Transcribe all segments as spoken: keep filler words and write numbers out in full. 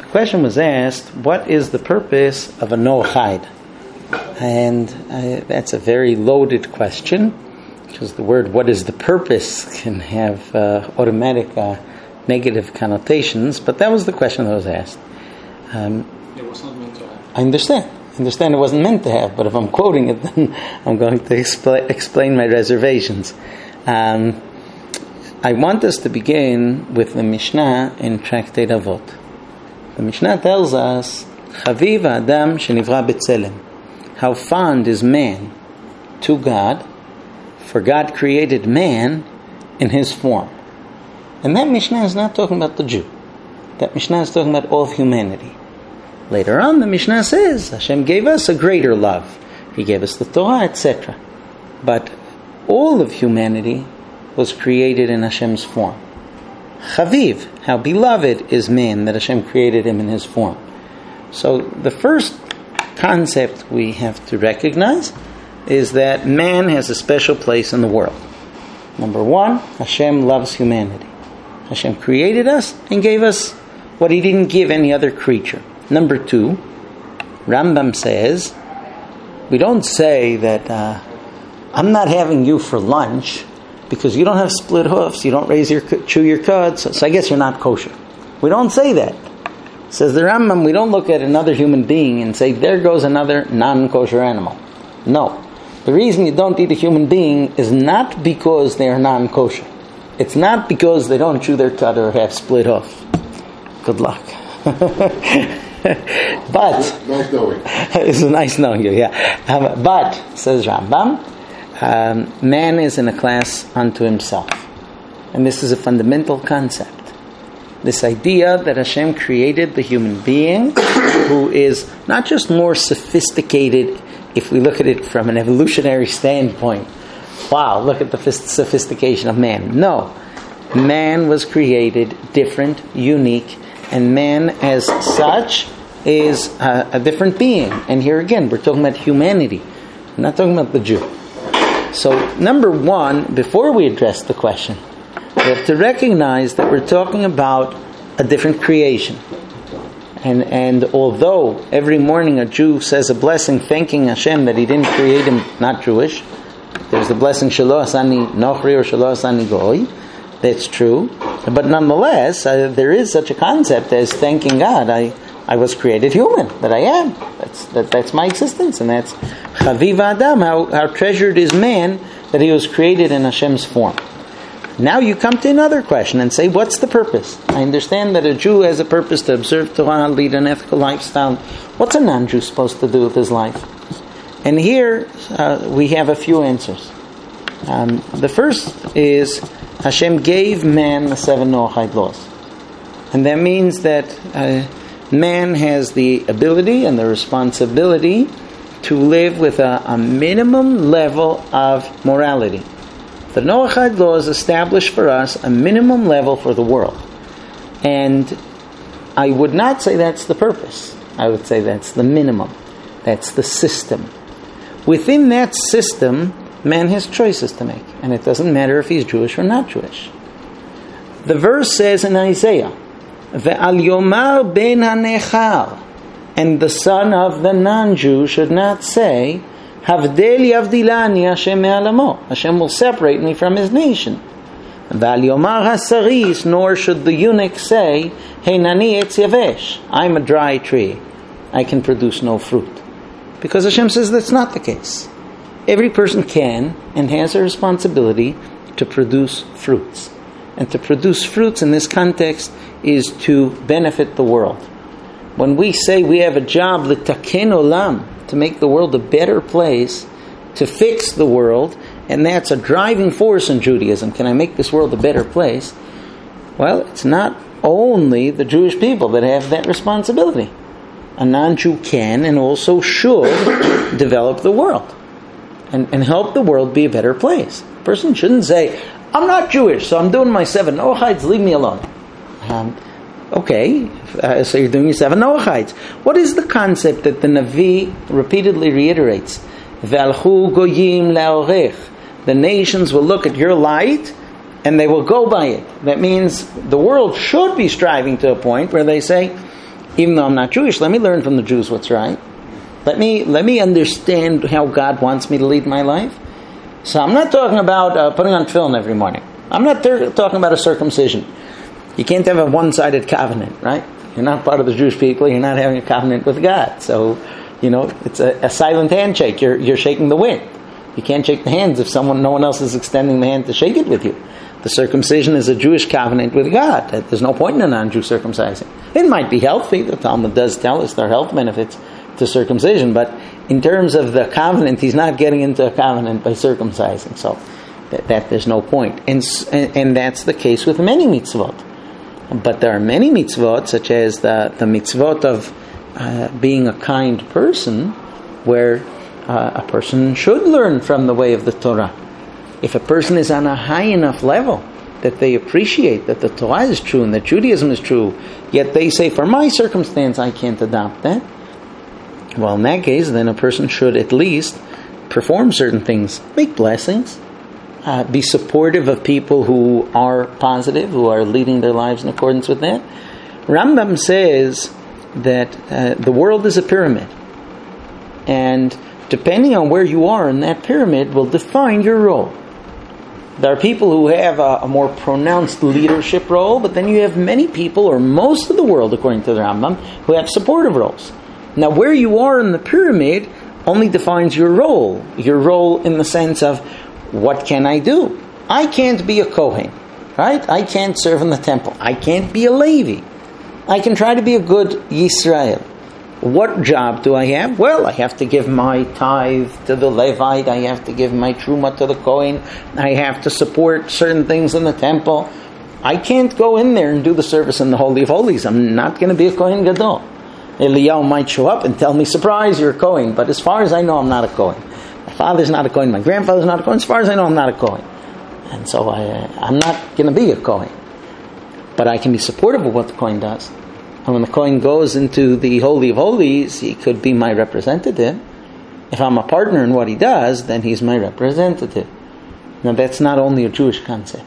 question was asked, what is the purpose of a Noachide? And uh, that's a very loaded question, because the word "what is the purpose" can have uh, automatic uh, negative connotations, but that was the question that was asked. Um, it was not meant to have. I understand. I understand it wasn't meant to have, but if I'm quoting it, then I'm going to expl- explain my reservations. Um, I want us to begin with the Mishnah in Tractate Avot. The Mishnah tells us, Chaviv Adam shenivra b'tzelem. How fond is man to God, for God created man in his form. And that Mishnah is not talking about the Jew. That Mishnah is talking about all of humanity. Later on, the Mishnah says, Hashem gave us a greater love. He gave us the Torah, et cetera. But all of humanity was created in Hashem's form. Chaviv, how beloved is man that Hashem created him in his form. So the first concept we have to recognize is that man has a special place in the world. Number one, Hashem loves humanity. Hashem created us and gave us what He didn't give any other creature. Number two, Rambam says, we don't say that uh, I'm not having you for lunch because you don't have split hoofs, you don't raise your chew your cud, so, so I guess you're not kosher. We don't say that. Says the Rambam, we don't look at another human being and say, there goes another non-kosher animal. No. The reason you don't eat a human being is not because they are non-kosher. It's not because they don't chew their cud or have split hoof. Good luck. But nice knowing. It's nice knowing you, yeah. Um, but, says Rambam, um, man is in a class unto himself. And this is a fundamental concept. This idea that Hashem created the human being who is not just more sophisticated if we look at it from an evolutionary standpoint. Wow, look at the sophistication of man. No. Man was created different, unique, and man as such is a, a different being. And here again, we're talking about humanity. We're not talking about the Jew. So, number one, before we address the question, we have to recognize that we're talking about a different creation. And and although every morning a Jew says a blessing thanking Hashem that he didn't create him not Jewish, there's the blessing Shelo Asani Nochri or Shelo Asani Goy, that's true. But nonetheless, uh, there is such a concept as thanking God. I, I was created human, that I am. That's that, that's my existence, and that's Chaviv Adam, how, how treasured is man that he was created in Hashem's form. Now you come to another question and say, what's the purpose? I understand that a Jew has a purpose to observe Torah, lead an ethical lifestyle. What's a non-Jew supposed to do with his life? And here uh, we have a few answers. Um, the first is Hashem gave man the seven Noachide laws. And that means that uh, man has the ability and the responsibility to live with a, a minimum level of morality. The Noachide laws establish for us a minimum level for the world. And I would not say that's the purpose. I would say that's the minimum. That's the system. Within that system, man has choices to make. And it doesn't matter if he's Jewish or not Jewish. The verse says in Isaiah, Ve'al yomar ben hanechal, and the son of the non-Jew should not say, Havdel yavdilani Hashem me'alamo. Hashem will separate me from His nation. Ve'al yomar hasaris, nor should the eunuch say, Heinani etz yavesh, I'm a dry tree, I can produce no fruit. Because Hashem says that's not the case. Every person can and has a responsibility to produce fruits. And to produce fruits in this context is to benefit the world. When we say we have a job, l'taken olam, to make the world a better place, to fix the world, and that's a driving force in Judaism. Can I make this world a better place? Well, it's not only the Jewish people that have that responsibility. A non-Jew can and also should develop the world and, and help the world be a better place. A person shouldn't say, I'm not Jewish, so I'm doing my seven Noachides, leave me alone. Um, okay, uh, so you're doing your seven Noachides. What is the concept that the Navi repeatedly reiterates? V'alchu goyim la'orech. The nations will look at your light and they will go by it. That means the world should be striving to a point where they say, Even though I'm not Jewish, let me learn from the Jews what's right. Let me let me understand how God wants me to lead my life. So I'm not talking about uh, putting on tefillin every morning. I'm not ter- talking about a circumcision. You can't have a one-sided covenant, right? You're not part of the Jewish people. You're not having a covenant with God. So, you know, it's a, a silent handshake. You're you're shaking the wind. You can't shake the hands if someone, no one else is extending the hand to shake it with you. The circumcision is a Jewish covenant with God. There's no point in a non-Jew circumcising. It might be healthy. The Talmud does tell us there are health benefits to circumcision, but in terms of the covenant, he's not getting into a covenant by circumcising. So that, that there's no point. And, and and that's the case with many mitzvot. But there are many mitzvot, such as the, the mitzvot of uh, being a kind person, where uh, a person should learn from the way of the Torah. If a person is on a high enough level that they appreciate that the Torah is true and that Judaism is true, yet they say, for my circumstance, I can't adopt that. Well, in that case, then a person should at least perform certain things, make blessings, uh, be supportive of people who are positive, who are leading their lives in accordance with that. Rambam says that uh, the world is a pyramid, and depending on where you are in that pyramid will define your role. There are people who have a, a more pronounced leadership role, but then you have many people, or most of the world, according to the Rambam, who have supportive roles. Now, where you are in the pyramid only defines your role. Your role in the sense of, what can I do? I can't be a Kohen, right? I can't serve in the temple. I can't be a Levi. I can try to be a good Yisrael. What job do I have? Well, I have to give my tithe to the Levite. I have to give my truma to the Kohen. I have to support certain things in the temple. I can't go in there and do the service in the Holy of Holies. I'm not going to be a Kohen Gadol. Eliyahu might show up and tell me, surprise, you're a Kohen. But as far as I know, I'm not a Kohen. My father's not a Kohen. My grandfather's not a Kohen. As far as I know, I'm not a Kohen. And so I, I'm not going to be a Kohen. But I can be supportive of what the Kohen does. And when the Kohen goes into the Holy of Holies, he could be my representative. If I'm a partner in what he does, then he's my representative. Now that's not only a Jewish concept.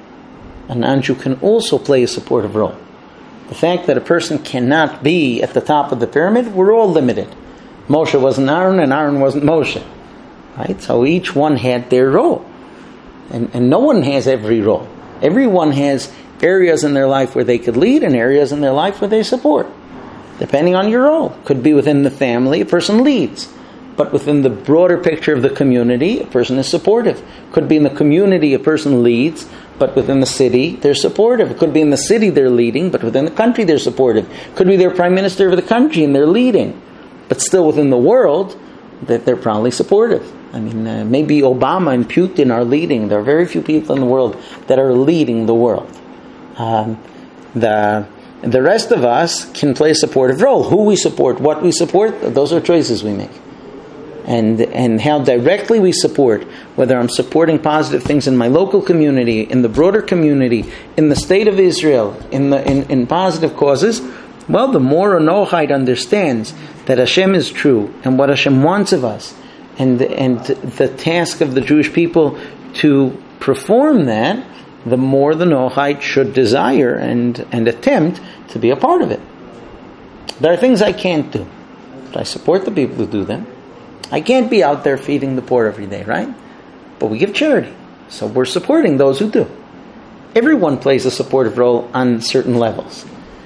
A non-Jew can also play a supportive role. The fact that a person cannot be at the top of the pyramid, we're all limited. Moshe wasn't Aaron and Aaron wasn't Moshe. Right? So each one had their role. And, and no one has every role. Everyone has areas in their life where they could lead and areas in their life where they support. Depending on your role. Could be within the family, a person leads. But within the broader picture of the community, a person is supportive. Could be in the community, a person leads, but within the city, they're supportive. It could be in the city they're leading, but within the country they're supportive. Could be their prime minister of the country and they're leading. But still within the world, that they're probably supportive. I mean, uh, maybe Obama and Putin are leading. There are very few people in the world that are leading the world. Um, the the rest of us can play a supportive role. Who we support, what we support, those are choices we make. And and how directly we support, whether I'm supporting positive things in my local community, in the broader community, in the state of Israel, in the in, in positive causes, well, the more a Noachite understands that Hashem is true and what Hashem wants of us, and and the task of the Jewish people to perform that, the more the Noachite should desire and, and attempt to be a part of it. There are things I can't do, but I support the people who do them. I can't be out there feeding the poor every day, right? But we give charity, so we're supporting those who do. Everyone plays a supportive role on certain levels.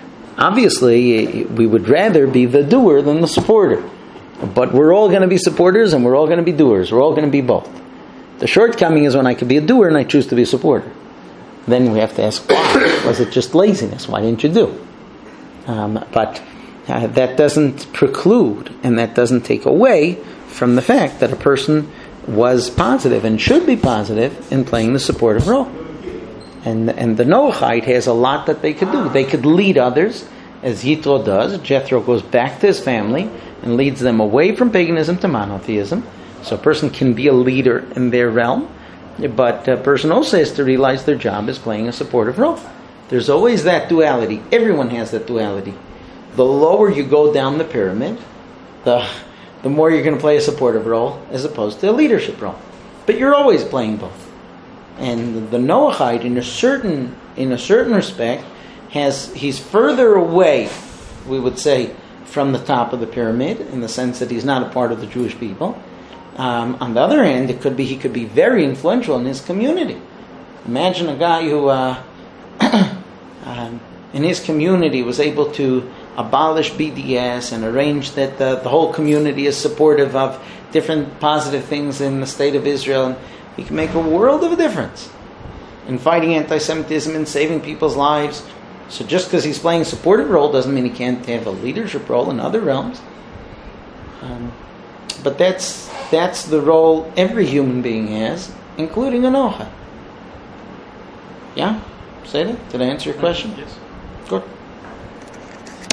Obviously, we would rather be the doer than the supporter. But we're all going to be supporters and we're all going to be doers. We're all going to be both. The shortcoming is when I could be a doer and I choose to be a supporter. Then we have to ask, why? Was it just laziness? Why didn't you do? Um, but uh, that doesn't preclude and that doesn't take away from the fact that a person was positive and should be positive in playing the supportive role. And and the Noachite has a lot that they could do. They could lead others, as Yitro does. Jethro goes back to his family and leads them away from paganism to monotheism. So a person can be a leader in their realm, but a person also has to realize their job is playing a supportive role. There's always that duality. Everyone has that duality. The lower you go down the pyramid, the the more you're going to play a supportive role as opposed to a leadership role. But you're always playing both. And the Noachite, in a certain in a certain respect, has he's further away we would say, from the top of the pyramid, in the sense that he's not a part of the Jewish people. Um, on the other hand, it could be he could be very influential in his community. Imagine a guy who, uh, um, in his community, was able to abolish B D S and arrange that the, the whole community is supportive of different positive things in the state of Israel. And he can make a world of a difference in fighting anti-Semitism and saving people's lives. So just because he's playing a supportive role doesn't mean he can't have a leadership role in other realms. Um, but that's that's the role every human being has, including Anocha. Yeah? Say that? Did I answer your question? Yes. Good.